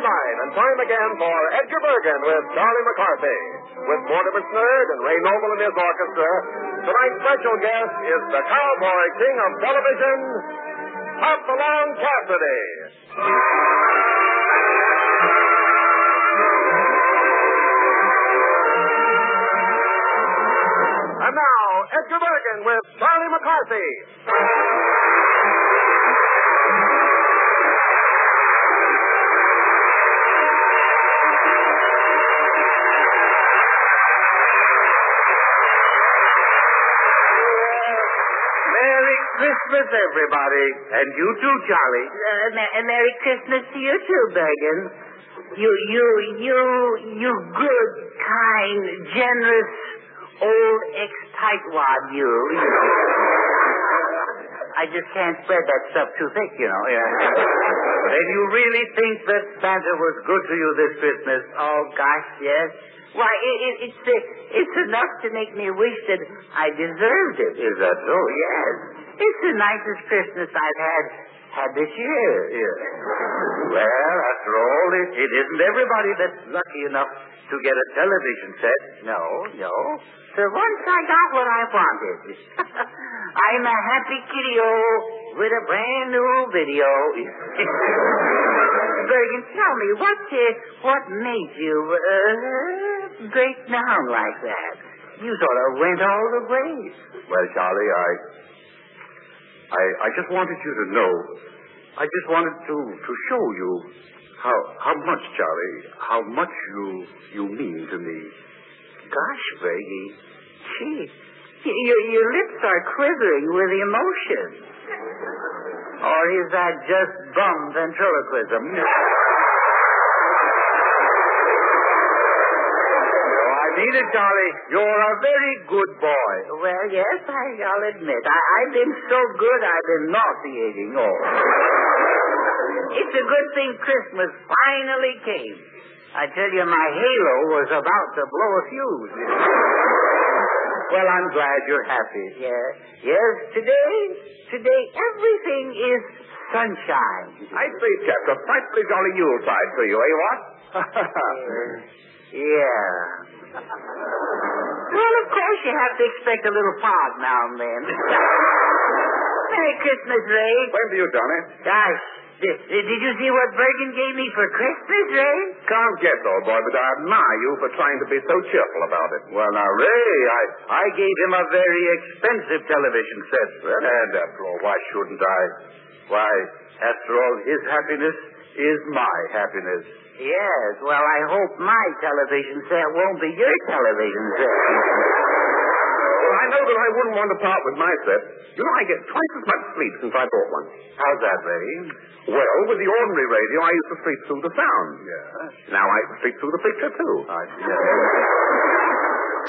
tonight and time again for Edgar Bergen with Charlie McCarthy. With Mortimer Snerd and Ray Noble and his orchestra, tonight's special guest is the cowboy king of television, Hopalong Cassidy. And now, Edgar Bergen with Charlie McCarthy. Merry Christmas, everybody. And you too, Charlie. Merry Christmas to you too, Bergen. You good, kind, generous, old ex-tightwad, you. I just can't spread that stuff too thick, you know. Yeah. Then you really think that Santa was good to you this Christmas? Oh, gosh, yes. Why, it's enough to make me wish that I deserved it. Is that so? Yes. It's the nicest Christmas I've had this year. Yeah. Well, after all, it isn't everybody that's lucky enough to get a television set. No. So once I got what I wanted. I'm a happy kiddio with a brand new video. Bergen, tell me, what made you break down like that? You sort of went all the way. Well, Charlie, I just wanted you to know. I just wanted to show you how much, Charlie, how much you mean to me. Gosh, Bergie, gee, your lips are quivering with emotion. Or is that just bum ventriloquism? I mean it, Charlie. You're a very good boy. Well, yes, I'll admit. I've been so good I've been nauseating all. It's a good thing Christmas finally came. I tell you, my halo was about to blow a fuse. Well, I'm glad you're happy. Yes, today everything is sunshine. I say, Jeff, a frightfully jolly Yuletide for you, eh, what? Yeah. Well, of course you have to expect a little fog now and then. Merry Christmas, Ray. Same to you, Johnny. Gosh, did you see what Bergen gave me for Christmas, Ray? Can't guess, old boy, but I admire you for trying to be so cheerful about it. Well, now, Ray, I gave him a very expensive television set. And after all, why shouldn't I? Why, after all, his happiness is my happiness. Yes, well, I hope my television set won't be your television set. Well, I know that I wouldn't want to part with my set. You know, I get twice as much sleep since I bought one. How's that, Ray? Well, with the ordinary radio, I used to sleep through the sound. Yeah. Now I sleep through the picture, too. Yeah.